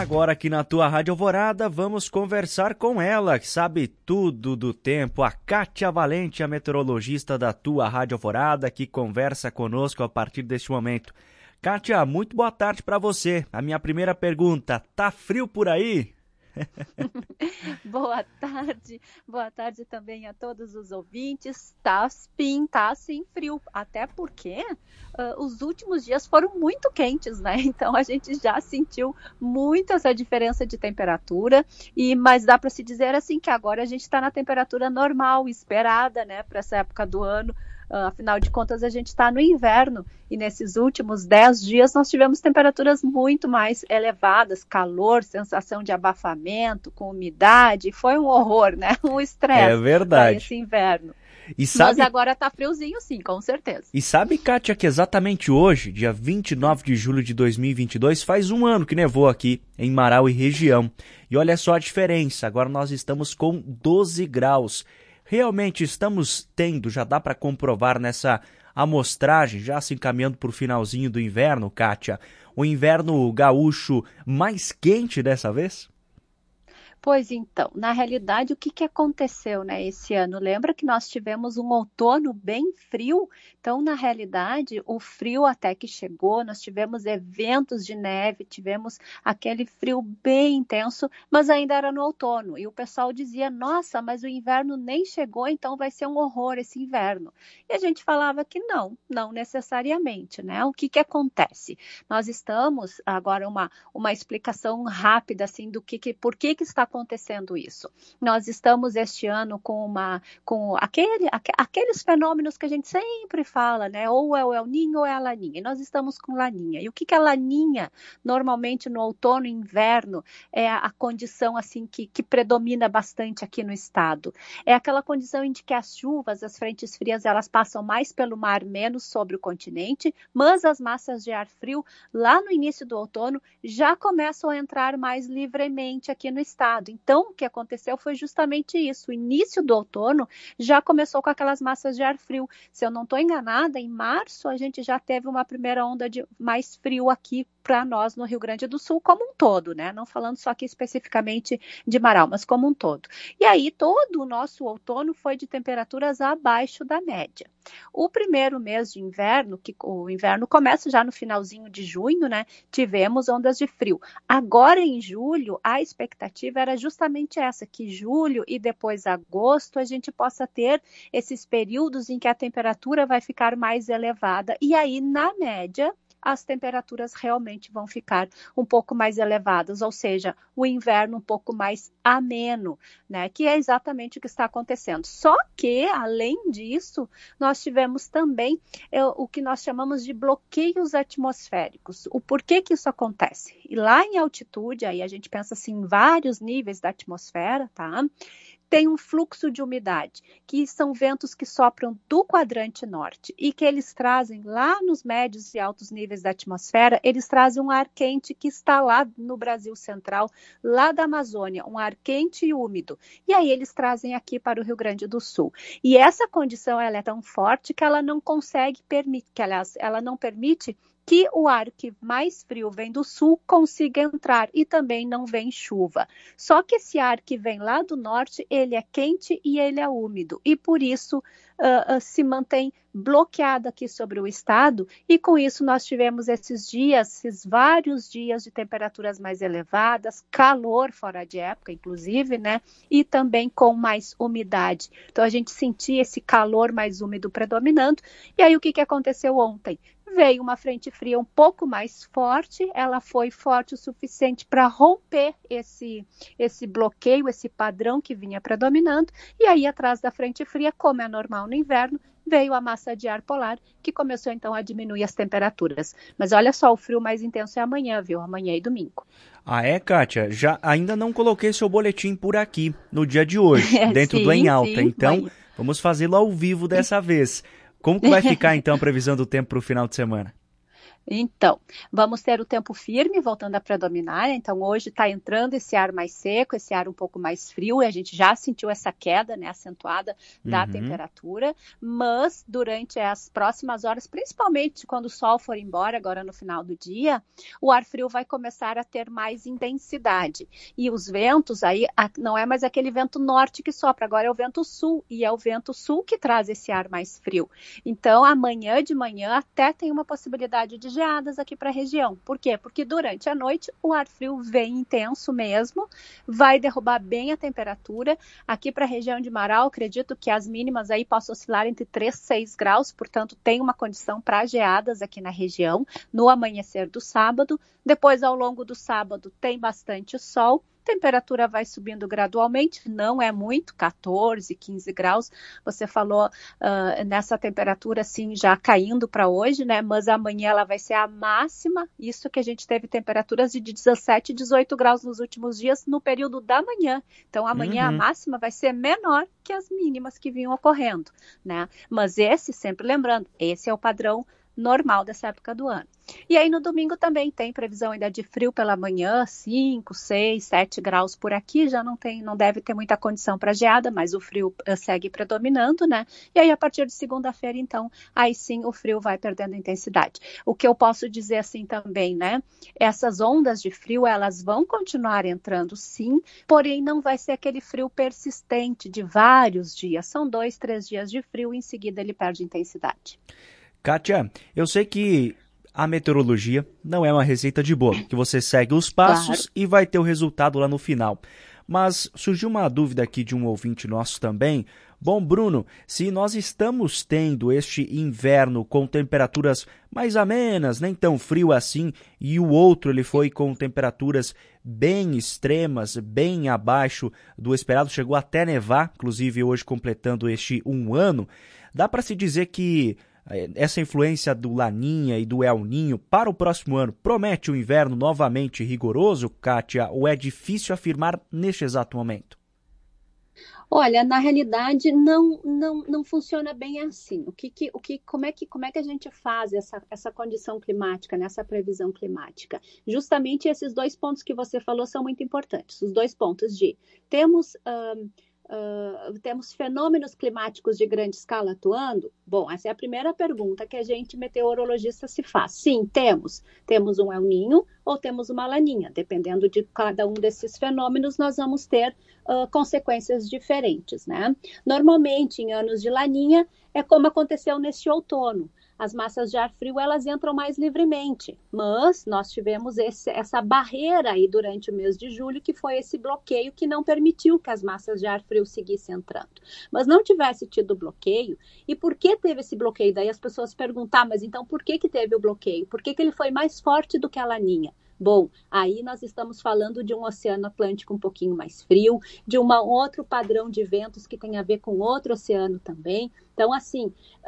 Agora aqui na tua Rádio Alvorada, vamos conversar com ela, que sabe tudo do tempo, a Kátia Valente, a meteorologista da tua Rádio Alvorada, que conversa conosco a partir deste momento. Kátia, muito boa tarde para você. A minha primeira pergunta, tá frio por aí? Boa tarde também a todos os ouvintes. Tá sim frio, até porque os últimos dias foram muito quentes, né? Então a gente já sentiu muito essa diferença de temperatura, mas dá para se dizer assim que agora a gente está na temperatura normal, esperada, né, para essa época do ano. Afinal de contas, a gente está no inverno e nesses últimos 10 dias nós tivemos temperaturas muito mais elevadas, calor, sensação de abafamento, com umidade, foi um horror, né? Um estresse para esse inverno. Mas agora está friozinho sim, com certeza. E sabe, Kátia, que exatamente hoje, dia 29 de julho de 2022, faz um ano que nevou aqui em Marau e região. E olha só a diferença, agora nós estamos com 12 graus. Realmente estamos tendo, já dá para comprovar nessa amostragem, já se encaminhando para o finalzinho do inverno, Kátia, o inverno gaúcho mais quente dessa vez? Pois então, na realidade, o que aconteceu, né, esse ano? Lembra que nós tivemos um outono bem frio? Então, na realidade, o frio até que chegou, nós tivemos eventos de neve, tivemos aquele frio bem intenso, mas ainda era no outono. E o pessoal dizia, nossa, mas o inverno nem chegou, então vai ser um horror esse inverno. E a gente falava que não necessariamente, né? O que acontece? Nós estamos, agora uma explicação rápida, assim, do por que está acontecendo isso. Nós estamos este ano com aqueles fenômenos que a gente sempre fala, né? Ou é o El Niño ou é a Laninha. E nós estamos com Laninha. E o que é a Laninha? Normalmente no outono e inverno é a condição assim que predomina bastante aqui no estado. É aquela condição em que as chuvas, as frentes frias, elas passam mais pelo mar, menos sobre o continente, mas as massas de ar frio lá no início do outono já começam a entrar mais livremente aqui no estado. Então, o que aconteceu foi justamente isso. O início do outono já começou com aquelas massas de ar frio. Se eu não estou enganada, em março a gente já teve uma primeira onda de mais frio aqui para nós no Rio Grande do Sul como um todo, né? Não falando só aqui especificamente de Marau, mas como um todo. E aí todo o nosso outono foi de temperaturas abaixo da média. O primeiro mês de inverno, que o inverno começa já no finalzinho de junho, né? Tivemos ondas de frio. Agora em julho, a expectativa era justamente essa, que julho e depois agosto a gente possa ter esses períodos em que a temperatura vai ficar mais elevada. E aí, na média, as temperaturas realmente vão ficar um pouco mais elevadas, ou seja, o inverno um pouco mais ameno, né? Que é exatamente o que está acontecendo. Só que, além disso, nós tivemos também o que nós chamamos de bloqueios atmosféricos. O porquê que isso acontece? E lá em altitude, aí a gente pensa assim, em vários níveis da atmosfera, tá? Tem um fluxo de umidade, que são ventos que sopram do quadrante norte e que eles trazem lá nos médios e altos níveis da atmosfera, eles trazem um ar quente que está lá no Brasil Central, lá da Amazônia, um ar quente e úmido. E aí eles trazem aqui para o Rio Grande do Sul. E essa condição ela é tão forte que ela não consegue permitir, que aliás, ela não permite que o ar que mais frio vem do sul consiga entrar e também não vem chuva. Só que esse ar que vem lá do norte, ele é quente e ele é úmido e por isso se mantém bloqueado aqui sobre o estado e com isso nós tivemos esses vários dias de temperaturas mais elevadas, calor fora de época, inclusive, né? E também com mais umidade. Então a gente sentia esse calor mais úmido predominando. E aí o que aconteceu ontem? Veio uma frente fria um pouco mais forte, ela foi forte o suficiente para romper esse bloqueio, esse padrão que vinha predominando, e aí atrás da frente fria, como é normal no inverno, veio a massa de ar polar, que começou então a diminuir as temperaturas. Mas olha só, o frio mais intenso é amanhã, viu? Amanhã e domingo. Ah, é, Kátia? Ainda não coloquei seu boletim por aqui, no dia de hoje, dentro do Em Alta, então vamos fazê-lo ao vivo dessa vez. Como que vai ficar, então, a previsão do tempo para o final de semana? Então, vamos ter o tempo firme voltando a predominar. Então, hoje está entrando esse ar mais seco, esse ar um pouco mais frio, e a gente já sentiu essa queda, né, acentuada da temperatura. Mas, durante as próximas horas, principalmente quando o sol for embora, agora no final do dia, o ar frio vai começar a ter mais intensidade. E os ventos aí, não é mais aquele vento norte que sopra, agora é o vento sul, e é o vento sul que traz esse ar mais frio. Então, amanhã de manhã até tem uma possibilidade de geadas aqui para a região. Por quê? Porque durante a noite o ar frio vem intenso mesmo, vai derrubar bem a temperatura. Aqui para a região de Marau, acredito que as mínimas aí possam oscilar entre 3 e 6 graus, portanto tem uma condição para geadas aqui na região no amanhecer do sábado. Depois, ao longo do sábado, tem bastante sol. Temperatura vai subindo gradualmente, não é muito, 14, 15 graus. Você falou nessa temperatura assim já caindo para hoje, né? Mas amanhã ela vai ser a máxima, isso que a gente teve temperaturas de 17, 18 graus nos últimos dias no período da manhã. Então amanhã a máxima vai ser menor que as mínimas que vinham ocorrendo, né? Mas sempre lembrando, esse é o padrão normal dessa época do ano. E aí no domingo também tem previsão ainda de frio pela manhã, 5, 6, 7 graus por aqui, já não deve ter muita condição para geada, mas o frio segue predominando, né? E aí a partir de segunda-feira, então, aí sim o frio vai perdendo intensidade. O que eu posso dizer assim também, né? Essas ondas de frio, elas vão continuar entrando sim, porém não vai ser aquele frio persistente de vários dias, são 2, 3 dias de frio e em seguida ele perde intensidade. Kátia, eu sei que a meteorologia não é uma receita de bolo, que você segue os passos e vai ter o resultado lá no final. Mas surgiu uma dúvida aqui de um ouvinte nosso também. Bom, Bruno, se nós estamos tendo este inverno com temperaturas mais amenas, nem tão frio assim, e o outro ele foi com temperaturas bem extremas, bem abaixo do esperado, chegou até nevar, inclusive hoje completando este 1 ano, dá para se dizer que essa influência do Laninha e do El Ninho para o próximo ano promete um inverno novamente rigoroso, Kátia, ou é difícil afirmar neste exato momento? Olha, na realidade não funciona bem assim. Como é que a gente faz essa condição climática, nessa previsão climática? Justamente esses 2 pontos que você falou são muito importantes. Os 2 pontos de temos fenômenos climáticos de grande escala atuando? Bom, essa é a primeira pergunta que a gente meteorologista se faz. Sim, temos. Temos um El Ninho ou temos uma Laninha. Dependendo de cada um desses fenômenos, nós vamos ter consequências diferentes, né? Normalmente, em anos de Laninha, é como aconteceu neste outono. As massas de ar frio, elas entram mais livremente, mas nós tivemos essa barreira aí durante o mês de julho, que foi esse bloqueio que não permitiu que as massas de ar frio seguissem entrando. Mas não tivesse tido bloqueio, e por que teve esse bloqueio? Daí as pessoas perguntam, mas então por que teve o bloqueio? Por que ele foi mais forte do que a Laninha? Bom, aí nós estamos falando de um oceano Atlântico um pouquinho mais frio, de um outro padrão de ventos que tem a ver com outro oceano também. Então, assim,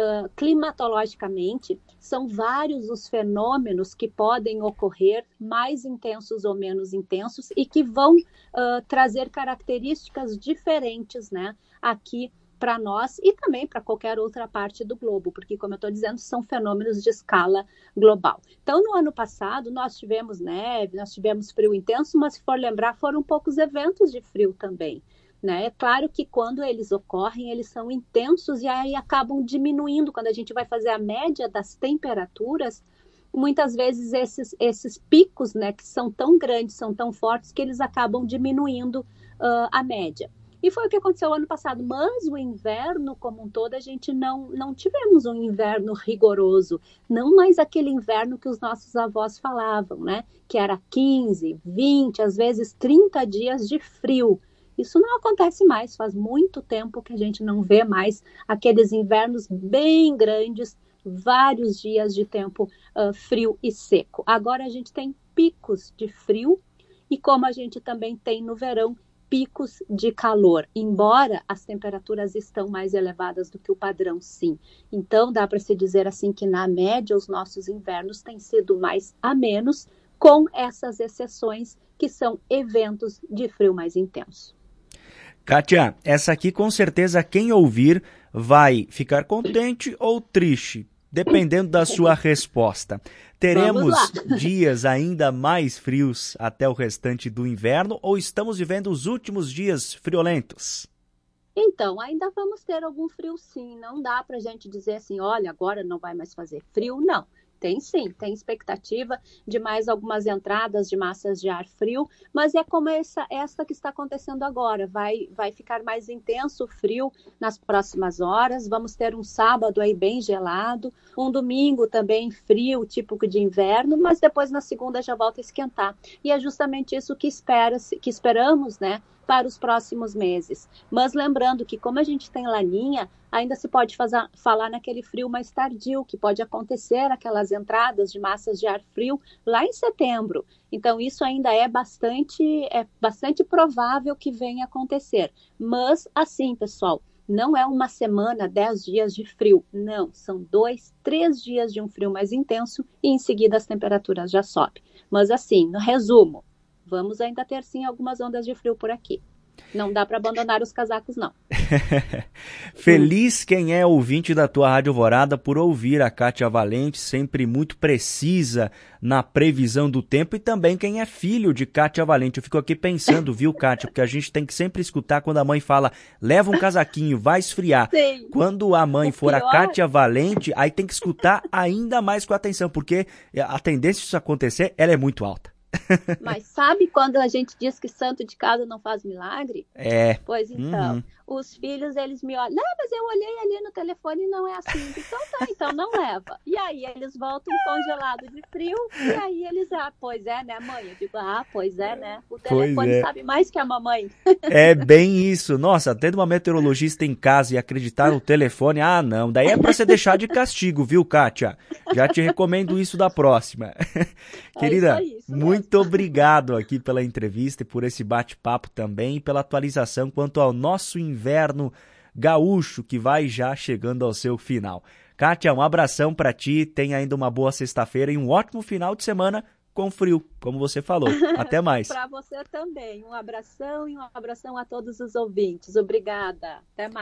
climatologicamente, são vários os fenômenos que podem ocorrer, mais intensos ou menos intensos, e que vão trazer características diferentes, né, aqui para nós e também para qualquer outra parte do globo, porque, como eu estou dizendo, são fenômenos de escala global. Então, no ano passado, nós tivemos neve, nós tivemos frio intenso, mas, se for lembrar, foram poucos eventos de frio também, né? É claro que quando eles ocorrem, eles são intensos e aí acabam diminuindo. Quando a gente vai fazer a média das temperaturas, muitas vezes esses picos, né, que são tão grandes, são tão fortes, que eles acabam diminuindo a média. E foi o que aconteceu ano passado, mas o inverno como um todo, a gente não tivemos um inverno rigoroso, não mais aquele inverno que os nossos avós falavam, né? Que era 15, 20, às vezes 30 dias de frio. Isso não acontece mais, faz muito tempo que a gente não vê mais aqueles invernos bem grandes, vários dias de tempo frio e seco. Agora a gente tem picos de frio e, como a gente também tem no verão, picos de calor, embora as temperaturas estão mais elevadas do que o padrão, sim. Então, dá para se dizer assim que, na média, os nossos invernos têm sido mais amenos, com essas exceções que são eventos de frio mais intenso. Kátia, essa aqui com certeza quem ouvir vai ficar contente ou triste. dependendo da sua resposta, teremos dias ainda mais frios até o restante do inverno ou estamos vivendo os últimos dias friolentos? Então, ainda vamos ter algum frio sim, não dá para a gente dizer assim, olha, agora não vai mais fazer frio, não. Tem sim, tem expectativa de mais algumas entradas de massas de ar frio, mas é como essa que está acontecendo agora, vai ficar mais intenso o frio nas próximas horas, vamos ter um sábado aí bem gelado, um domingo também frio, típico de inverno, mas depois na segunda já volta a esquentar. E é justamente isso que esperamos, né, para os próximos meses. Mas lembrando que como a gente tem laninha, ainda se pode falar naquele frio mais tardio, que pode acontecer aquelas entradas de massas de ar frio lá em setembro. Então, isso ainda é bastante provável que venha acontecer. Mas, assim, pessoal, não é uma semana, 10 dias de frio. Não, são 2, 3 dias de um frio mais intenso e em seguida as temperaturas já sobem. Mas, assim, no resumo, vamos ainda ter sim algumas ondas de frio por aqui. Não dá para abandonar os casacos, não. Feliz quem é ouvinte da tua Rádio Alvorada por ouvir a Kátia Valente, sempre muito precisa na previsão do tempo, e também quem é filho de Kátia Valente. Eu fico aqui pensando, viu, Kátia, porque a gente tem que sempre escutar quando a mãe fala, leva um casaquinho, vai esfriar. Sim. Quando a mãe for a Kátia Valente, aí tem que escutar ainda mais com atenção, porque a tendência disso acontecer, ela é muito alta. Mas sabe quando a gente diz que santo de casa não faz milagre? É. Pois então, os filhos, eles me olham, não, mas eu olhei ali no telefone e não é assim. Então tá, então não leva. E aí eles voltam congelados de frio, e aí eles, pois é, né, mãe? Eu digo, pois é, né? O telefone sabe mais que a mamãe. É bem isso. Nossa, tendo uma meteorologista em casa e acreditar no telefone, não, daí é pra você deixar de castigo, viu, Kátia? Já te recomendo isso da próxima. Querida, isso muito obrigado aqui pela entrevista e por esse bate-papo também, e pela atualização quanto ao nosso inverno gaúcho que vai já chegando ao seu final. Kátia, um abração pra ti, tenha ainda uma boa sexta-feira e um ótimo final de semana com frio, como você falou. Até mais. Para você também, um abração e um abração a todos os ouvintes. Obrigada. Até mais.